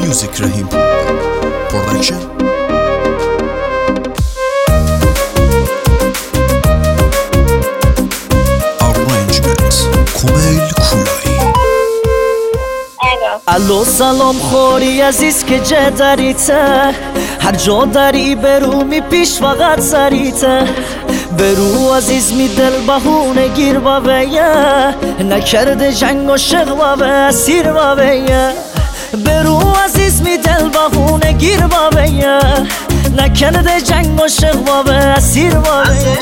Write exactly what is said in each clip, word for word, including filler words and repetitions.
Music Rahim Production. Arrangement Kumail Kulai. الو سلام خوری عزیز که جه دریته، هر جا داری برو می پیش فقط سریته. برو عزیز می دل بهونه گیر با ویه، نکرده جنگ و شق با به اسیر با ویه. برو عزیز می دل بهونه گیر با ویه، نکرده جنگ و شق با به اسیر با ویه.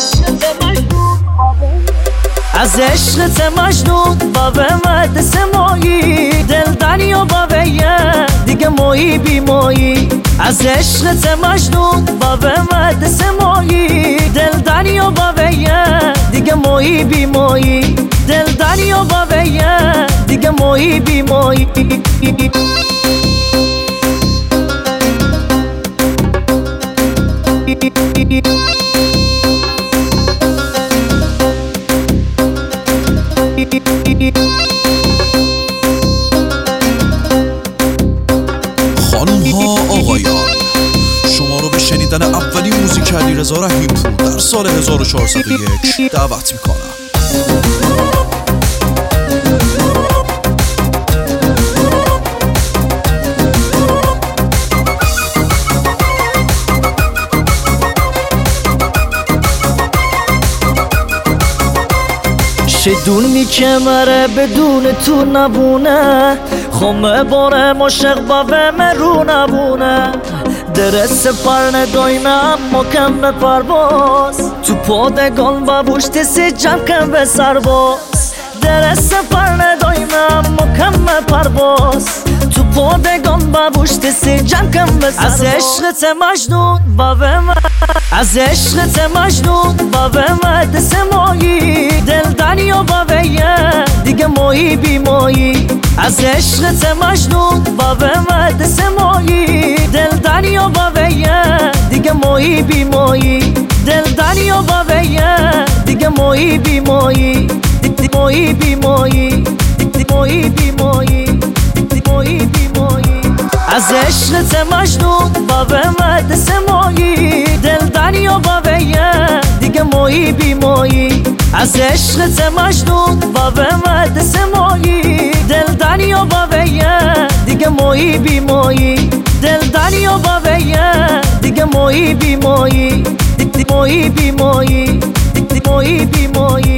از عشقت مجنون با به مدرسه مایی، دل دنیا با ویه دیگه مایی بی مایی. از عشقت مجنون با به مدرسه مایی، دل دنیا با ویه دیگه مایی بی مایی. دل دنیا با ویه دیگه مایی بی مایی. خانم ها آقایان، شما رو به شنیدن اولین موزیک علیرضا رحیم‌پور در سال هزار و چهارصد و یک دعوت میکنم. شدون می کمره بدون تو نبونه، خمه باره مشق با به مرو نبونه. درست پر نداینه اما کم به پرواز، تو پادگان با بوشت سی جمع کم به سرباز. درست پر نداینه اما کم به پرواز، تو پادگان با بوشت سی جمع کم به سرباز. از عشقت مجنون با به من، از عشقت مجنون با به مدرسه مایی، دل دنیا با ویه دیگه مایی بی مایی. از عشقت مجنون با به مدرسه مایی، دل دنیا با ویه دیگه مایی بی مایی. دل دنیا با ویه دیگه مایی بی مایی. مایی بی مایی، مایی بی مایی، مایی بی مایی. از عشقت مجنون با به مدرسه مایی، دل دنیا با ویه دیگه مایی بی مایی. از عشقت مجنون با به مدرسه مایی، دل دنیا با ویه دیگه مایی بی مایی. دل دنیا با ویه دیگه مایی بی مایی. مایی بی مایی، مایی بی مایی.